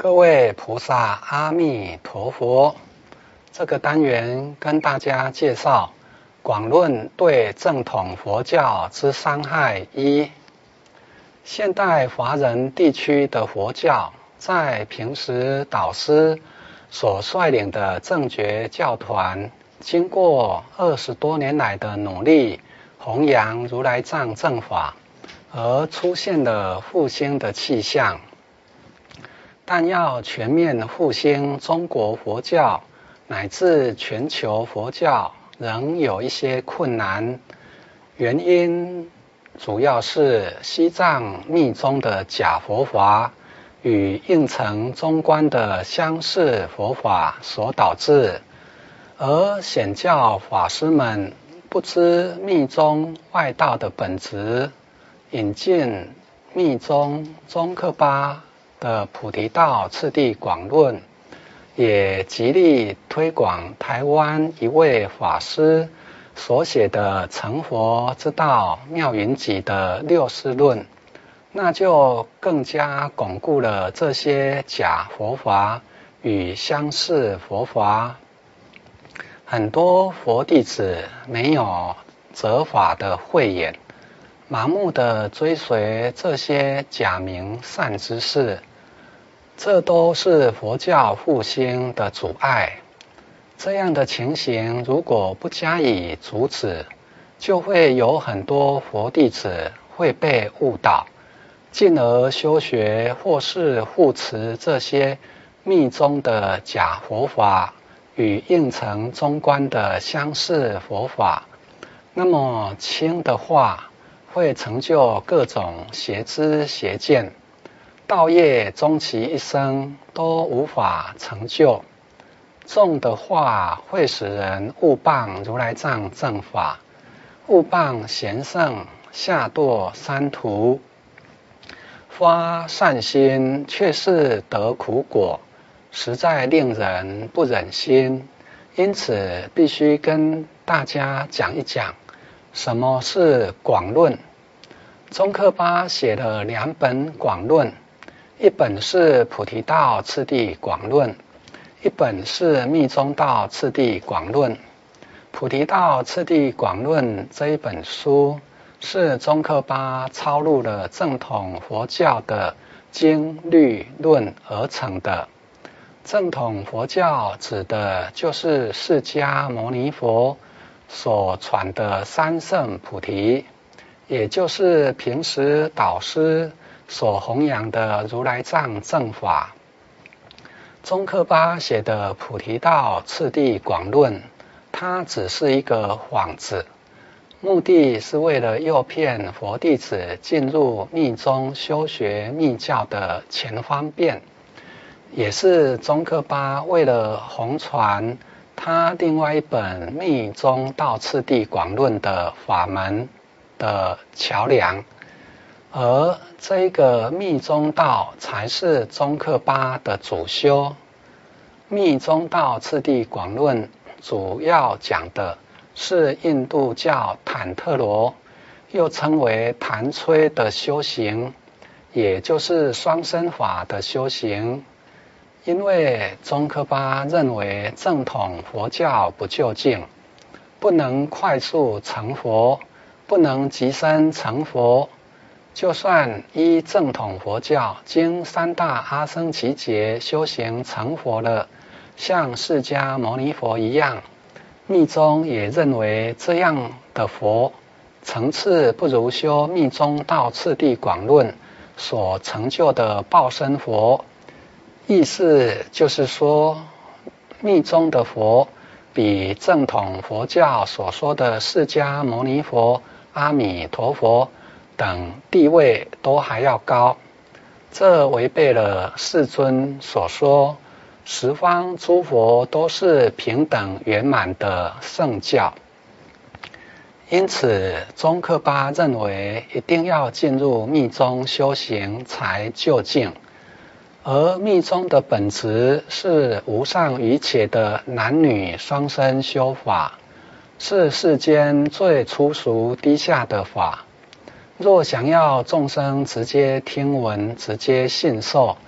各位菩萨，阿弥陀佛。这个单元跟大家介绍广论对正统佛教之伤害一。现代华人地区的佛教，在平时导师所率领的正觉教团，经过20多年来的努力，弘扬如来藏正法，而出现了复兴的气象。但要全面复兴中国佛教乃至全球佛教，仍有一些困难。原因主要是西藏密宗的假佛法与应成中观的相似佛法所导致，而显教法师们不知密宗外道的本质，引进密宗宗喀巴的菩提道次第广论，也极力推广台湾一位法师所写的成佛之道妙云集的六世论，那就更加巩固了这些假佛法与相似佛法。很多佛弟子没有择法的慧眼，盲目的追随这些假名善知识，这都是佛教复兴的阻碍。这样的情形如果不加以阻止，就会有很多佛弟子会被误导，进而修学或是护持这些密宗的假佛法与应成中观的相似佛法。那么轻的话，会成就各种邪知邪见，道业终其一生都无法成就。重的话，会使人误谤如来藏正法，误谤贤圣，下堕三途。发善心却是得苦果，实在令人不忍心。因此必须跟大家讲一讲什么是广论。宗喀巴写了2本广论，一本是菩提道次第广论，一本是密宗道次第广论。菩提道次第广论这一本书，是宗喀巴抄录了正统佛教的经律论而成的。正统佛教指的就是释迦牟尼佛所传的三圣菩提，也就是平时导师所弘扬的如来藏正法。宗喀巴写的菩提道次第广论，它只是一个幌子，目的是为了诱骗佛弟子进入密宗修学密教的前方便，也是宗喀巴为了弘传他另外一本密宗道次第广论的法门的桥梁。而这个密宗道才是宗喀巴的主修。密宗道次第广论主要讲的是印度教坦特罗，又称为谭崔的修行，也就是双身法的修行。因为宗喀巴认为正统佛教不究竟，不能快速成佛，不能即身成佛。就算依正统佛教经3大阿僧祇劫修行成佛了，像释迦牟尼佛一样，密宗也认为这样的佛层次不如修密宗道次第广论所成就的报身佛。意思就是说，密宗的佛比正统佛教所说的释迦牟尼佛、阿弥陀佛等地位都还要高。这违背了世尊所说十方诸佛都是平等圆满的圣教。因此宗喀巴认为一定要进入密宗修行才究竟，而密宗的本质是无上瑜伽的男女双身修法，是世间最粗俗低下的法。若想要众生直接听闻、直接信受，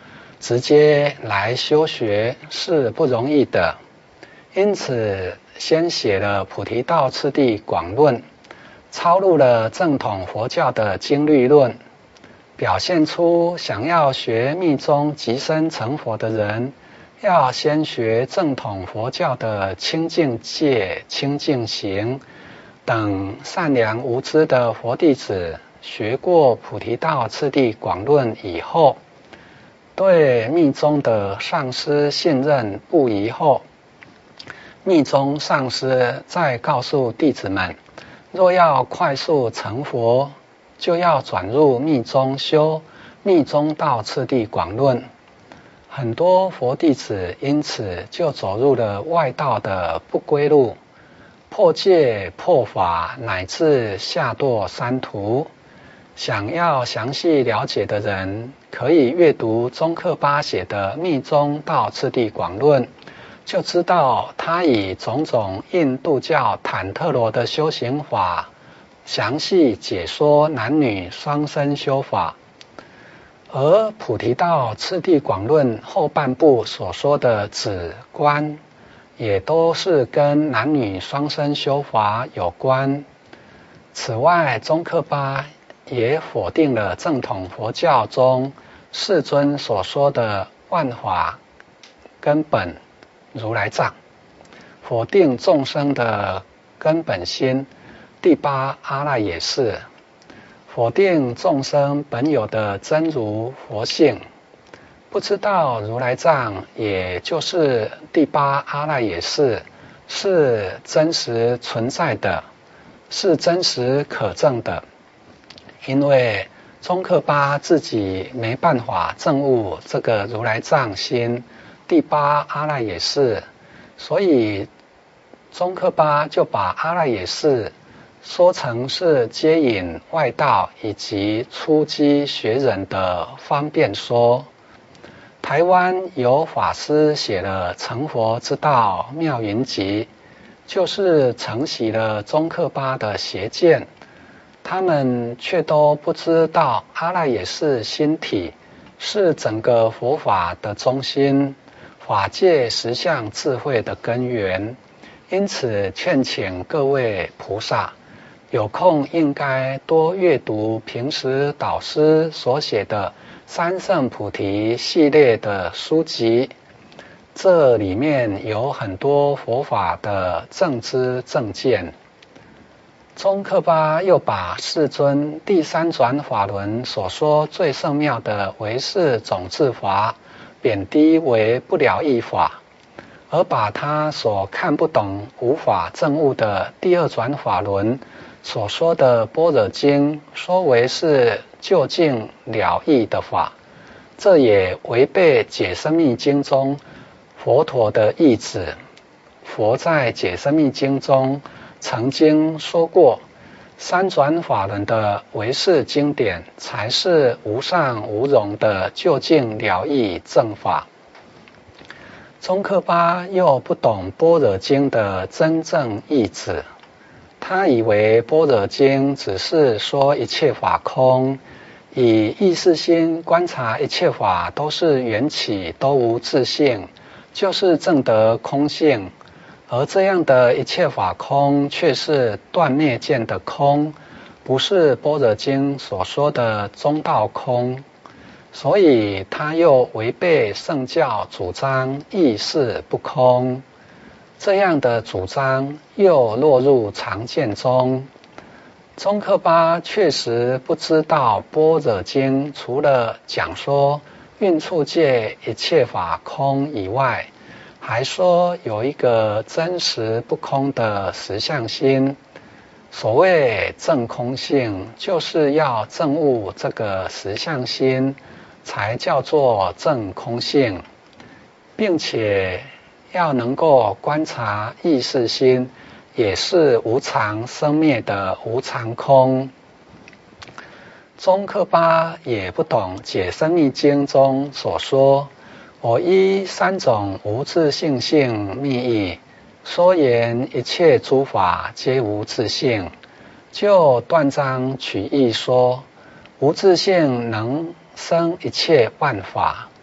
直接来修学是不容易的，因此先写了菩提道次第广论，抄录了正统佛教的经律论，表现出想要学密宗即身成佛的人，要先学正统佛教的清净戒、清净行等善良无知的佛弟子，学过菩提道次第广论以后，对密宗的上师信任不疑后，密宗上师再告诉弟子们，若要快速成佛，就要转入密宗修密宗道次第广论。很多佛弟子因此就走入了外道的不归路，破戒破法，乃至下堕三途。想要详细了解的人，可以阅读宗喀巴写的密宗道次第广论，就知道他以种种印度教坦特罗的修行法，详细解说男女双生修法。而菩提道次第广论后半部所说的止观，也都是跟男女双生修法有关。此外，宗喀巴也否定了正统佛教中世尊所说的万法根本如来藏，否定众生的根本心第八阿赖耶识，否定众生本有的真如佛性。不知道如来藏，也就是第八阿赖耶识，是真实存在的，是真实可证的。因为宗喀巴自己没办法证悟这个如来藏心第八阿赖耶识，所以宗喀巴就把阿赖耶识说成是接引外道以及初机学人的方便说。台湾有法师写了《成佛之道妙云集》，就是承袭了宗喀巴的邪见，他们却都不知道阿赖耶识心体是整个佛法的中心，法界实相智慧的根源。因此劝请各位菩萨有空应该多阅读平时导师所写的三圣菩提系列的书籍，这里面有很多佛法的正知正见。宗喀巴又把世尊第三转法轮所说最圣妙的唯识种智法贬低为不了义法，而把他所看不懂无法证悟的第二转法轮所说的般若经说为是究竟了义的法，这也违背解深密经中佛陀的意旨。佛在解深密经中曾经说过，三转法轮的唯识经典才是无上无容的究竟了义正法。宗喀巴又不懂般若经的真正意旨，他以为般若经只是说一切法空，以意识心观察一切法都是缘起，都无自性，就是证得空性。而这样的一切法空，却是断灭见的空，不是般若经所说的中道空。所以他又违背圣教主张意识不空，这样的主张又落入常见中。宗喀巴确实不知道般若经除了讲说蕴处界一切法空以外，还说有一个真实不空的实相心。所谓证空性，就是要证悟这个实相心，才叫做证空性，并且要能够观察意识心，也是无常生灭的无常空。宗喀巴也不懂解深密经中所说，我依三种无自性性密意，说言一切诸法皆无自性，就断章取义说，无自性能生一切万法。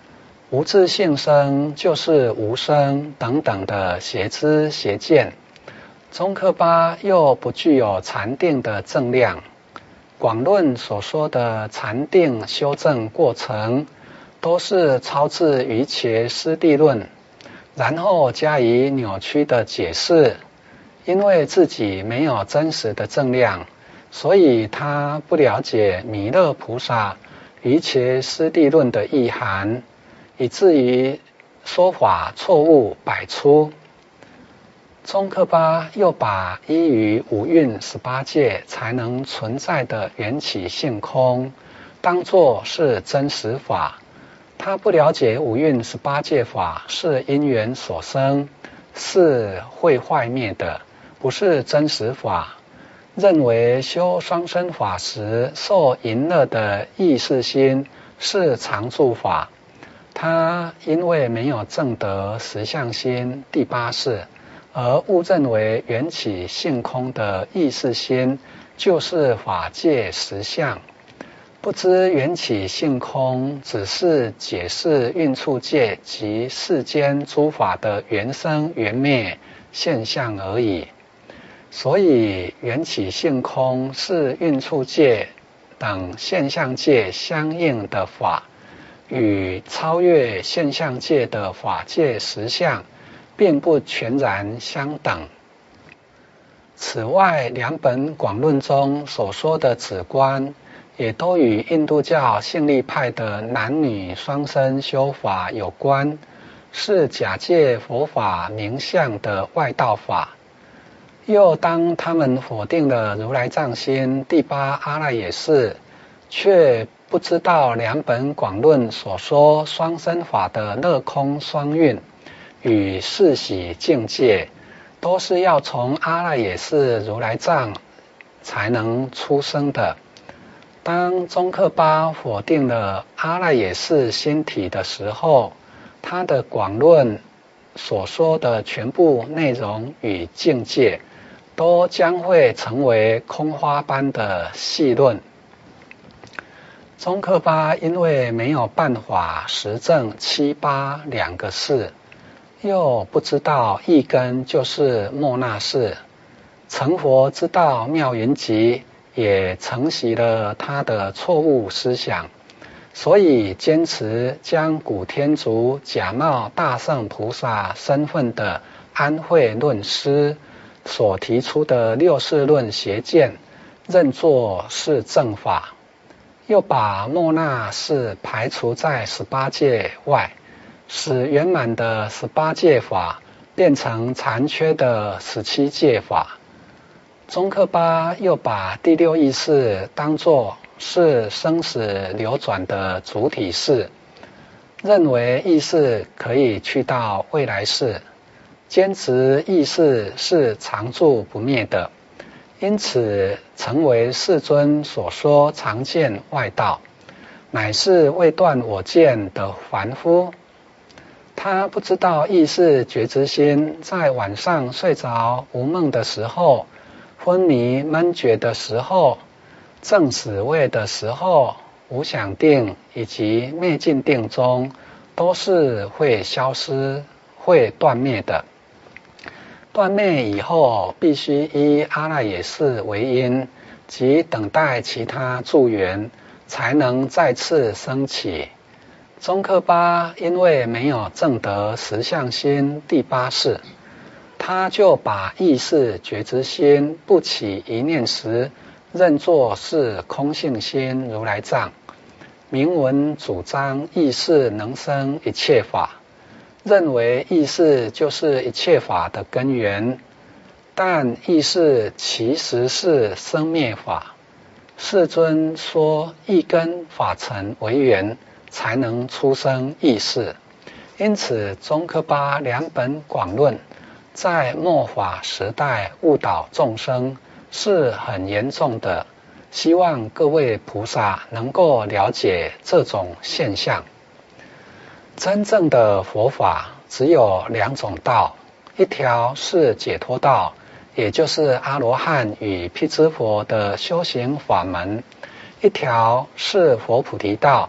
无自性生就是无生等等的邪知邪见。宗喀巴又不具有禅定的正量。广论所说的禅定修正过程，都是超自瑜伽师地论，然后加以扭曲的解释。因为自己没有真实的正量，所以他不了解弥勒菩萨瑜伽师地论的意涵，以至于说法错误百出。宗喀巴又把依于五蕴18界才能存在的缘起性空当作是真实法。他不了解五蕴18界法是因缘所生，是会坏灭的，不是真实法。认为修双生法时受淫乐的意识心是常住法。他因为没有证得实相心第8识，而误认为缘起性空的意识心就是法界实相，不知缘起性空只是解释运处界及世间诸法的缘生缘灭现象而已。所以缘起性空是运处界等现象界相应的法，与超越现象界的法界实相并不全然相等。此外，两本广论中所说的止观，也都与印度教性力派的男女双生修法有关，是假借佛法名相的外道法。又当他们否定了如来藏心第8阿赖耶识，却不知道两本广论所说双生法的乐空双运与世喜境界，都是要从阿赖耶识如来藏才能出生的。当宗喀巴否定了阿赖耶识心体的时候，他的广论所说的全部内容与境界，都将会成为空花般的细论。宗喀巴因为没有办法实证7、8两个识，又不知道一根就是末那识，成佛之道妙云集也承袭了他的错误思想，所以坚持将古天竺假冒大圣菩萨身份的安慧论师所提出的六世论邪见认作是正法，又把末那识排除在18界外，使圆满的18界法变成残缺的17界法。宗喀巴又把第6意识当作是生死流转的主体识，认为意识可以去到未来世，坚持意识是常住不灭的，因此成为世尊所说常见外道，乃是未断我见的凡夫。他不知道意识觉知心在晚上睡着无梦的时候，昏迷闷觉的时候，正死位的时候，无想定以及灭尽定中，都是会消失会断灭的。断灭以后必须依阿赖耶识为因，即等待其他助缘，才能再次升起。宗喀巴因为没有证得实相心第8识，他就把意识觉知心不起一念时认作是空性心如来藏，明文主张意识能生一切法，认为意识就是一切法的根源，但意识其实是生灭法。世尊说一根法尘为缘，才能出生意识。因此宗喀巴两本广论在末法时代误导众生是很严重的，希望各位菩萨能够了解这种现象。真正的佛法只有2种道，一条是解脱道，也就是阿罗汉与辟支佛的修行法门；一条是佛菩提道，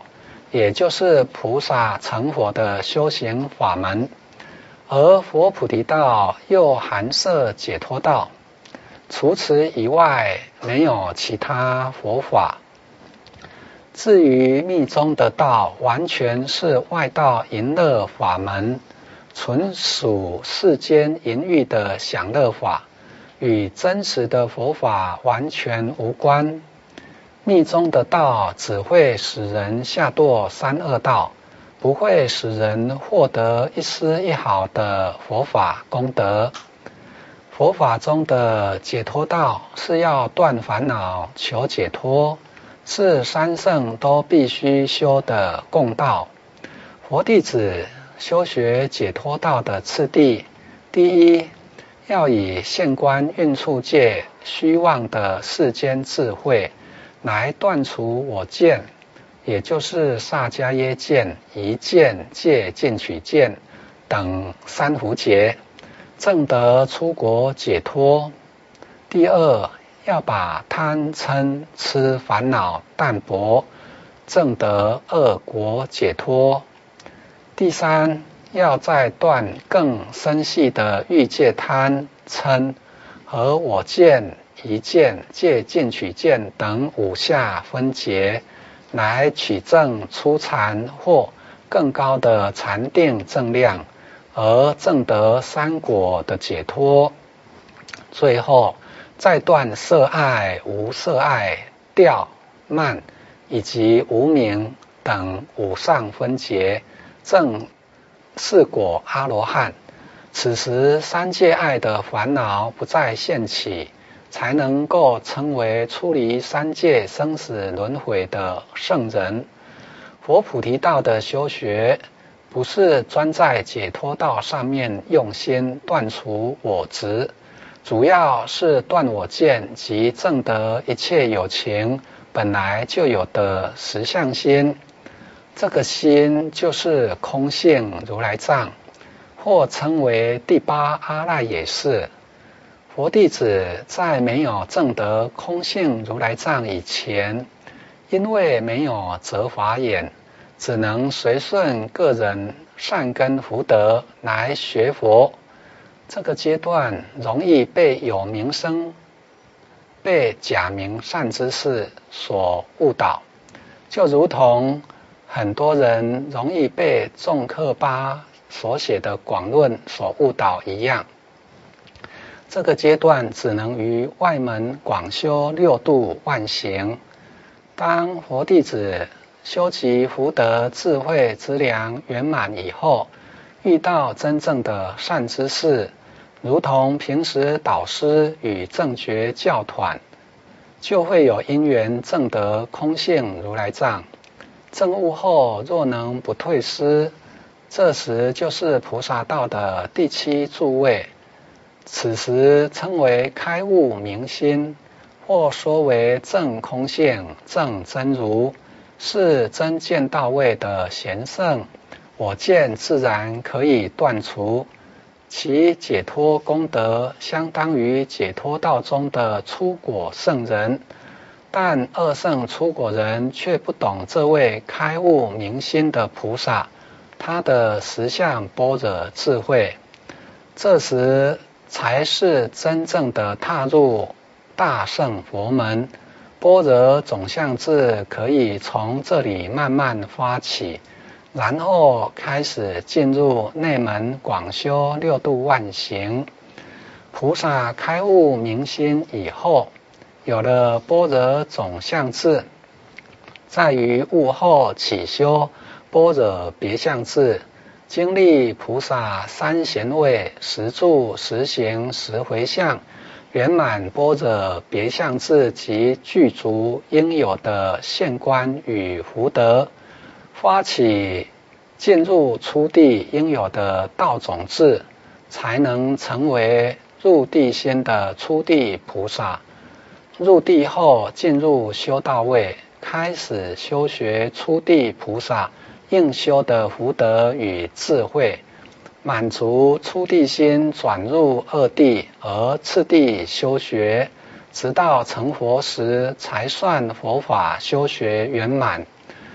也就是菩萨成佛的修行法门。而佛菩提道又含摄解脱道，除此以外没有其他佛法。至于密宗的道，完全是外道淫乐法门，纯属世间淫欲的享乐法，与真实的佛法完全无关。密宗的道只会使人下堕三恶道，不会使人获得一丝一毫的佛法功德。佛法中的解脱道是要断烦恼求解脱，是三圣都必须修的共道。佛弟子修学解脱道的次第，第一，要以现观运处界虚妄的世间智慧来断除我见，也就是萨迦耶见、疑见、戒禁取见等三伏劫，证得出国解脱。第二，要把贪嗔痴烦恼淡薄，证得二国解脱。第三，要再断更深细的欲界贪嗔和我见、疑见、戒禁取见等五下分劫，来取证初禅或更高的禅定正量，而证得三果的解脱。最后再断色爱、无色爱、调慢以及无明等五上分劫，证四果阿罗汉。此时三界爱的烦恼不再现起，才能够称为出离三界生死轮回的圣人。佛菩提道的修学，不是专在解脱道上面用心断除我执，主要是断我见及证得一切有情本来就有的实相心。这个心就是空性如来藏，或称为第八阿赖耶识。佛弟子在没有证得空性如来藏以前，因为没有择法眼，只能随顺个人善根福德来学佛。这个阶段容易被有名声、被假名善知识所误导，就如同很多人容易被宗喀巴所写的广论所误导一样。这个阶段只能于外门广修六度万行。当佛弟子修集福德智慧之粮圆满以后，遇到真正的善知识，如同平时导师与正觉教团，就会有因缘证得空性如来藏。证悟后若能不退失，这时就是菩萨道的第七住位，此时称为开悟明心，或说为证空性、证真如，是真见到位的贤圣，我见自然可以断除，其解脱功德相当于解脱道中的出果圣人。但二圣出果人却不懂这位开悟明心的菩萨，他的实相般若智慧，这时才是真正的踏入大乘佛门。般若总相智可以从这里慢慢发起，然后开始进入内门广修六度万行。菩萨开悟明心以后，有了般若总相智，在于悟后起修般若别相智，经历菩萨三贤位、十住、十行、十回向，圆满般若别相智及具足应有的现观与福德，发起进入初地应有的道种智，才能成为入地心的初地菩萨。入地后进入修道位，开始修学初地菩萨应修的福德与智慧，满足初地心，转入二地而次第修学，直到成佛时才算佛法修学圆满。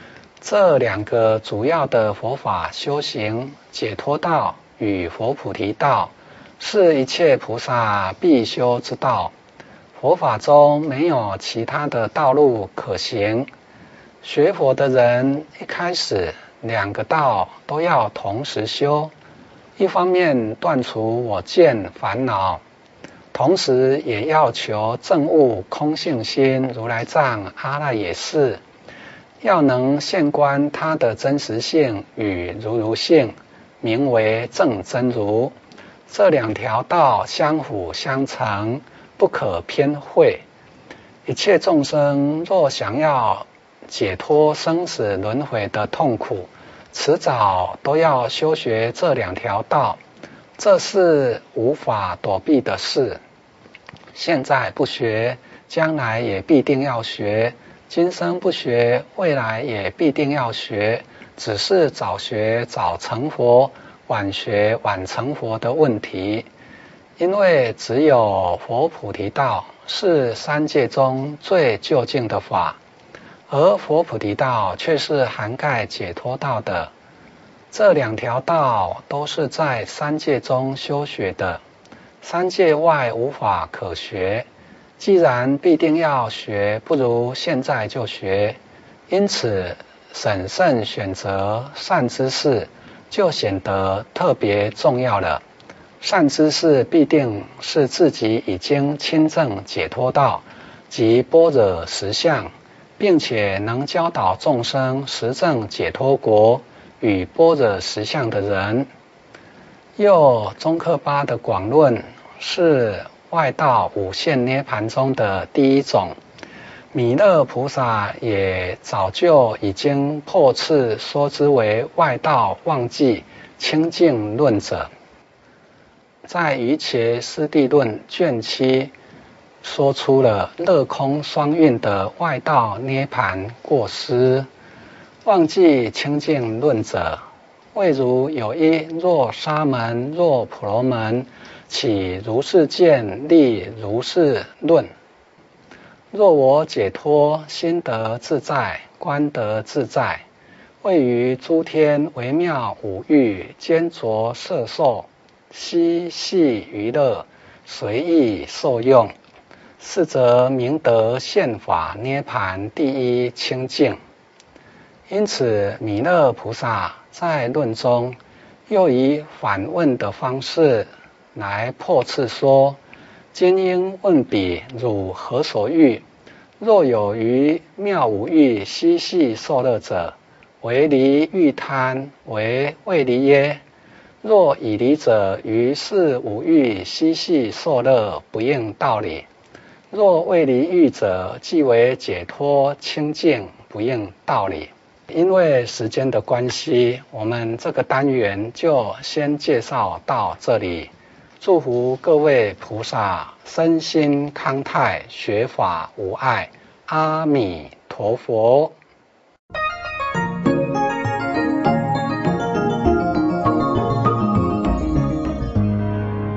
这两个主要的佛法修行，解脱道与佛菩提道，是一切菩萨必修之道。佛法中没有其他的道路可行。学佛的人一开始两个道都要同时修，一方面断除我见烦恼，同时也要求证悟空性心如来藏阿赖耶识，要能现观它的真实性与如如性，名为正真如。这两条道相辅相成，不可偏废。一切众生若想要解脱生死轮回的痛苦，迟早都要修学这两条道，这是无法躲避的事。现在不学，将来也必定要学；今生不学，未来也必定要学，只是早学早成佛，晚学晚成佛的问题。因为只有佛菩提道是三界中最究竟的法，而佛菩提道却是涵盖解脱道的。这两条道都是在三界中修学的，三界外无法可学。既然必定要学，不如现在就学。因此，审慎选择善知识就显得特别重要了。善知识必定是自己已经亲证解脱道及般若实相，并且能教导众生实证解脱国与般若实相的人。又宗喀巴的广论是外道五现涅盘中的第一种，弥勒菩萨也早就已经破次说之为外道忘记清净论者，在瑜伽师地论卷7说出了乐空双运的外道涅盘过失。忘记清净论者，谓如有一若沙门若婆罗门，起如是见，立如是论。若我解脱，心得自在，观得自在，位于诸天微妙五欲，兼着摄受，嬉戏娱乐，随意受用，是则明得现法涅盘第一清净。因此，弥勒菩萨在论中又以反问的方式来破次说：今应问彼，汝何所欲？若有于妙五欲嬉戏受乐者，为离欲贪，为未离耶？若已离者，于是五欲嬉戏受乐，不应道理；若未离欲者，即为解脱清净，不应道理。因为时间的关系，我们这个单元就先介绍到这里。祝福各位菩萨身心康泰，学法无碍。阿弥陀佛。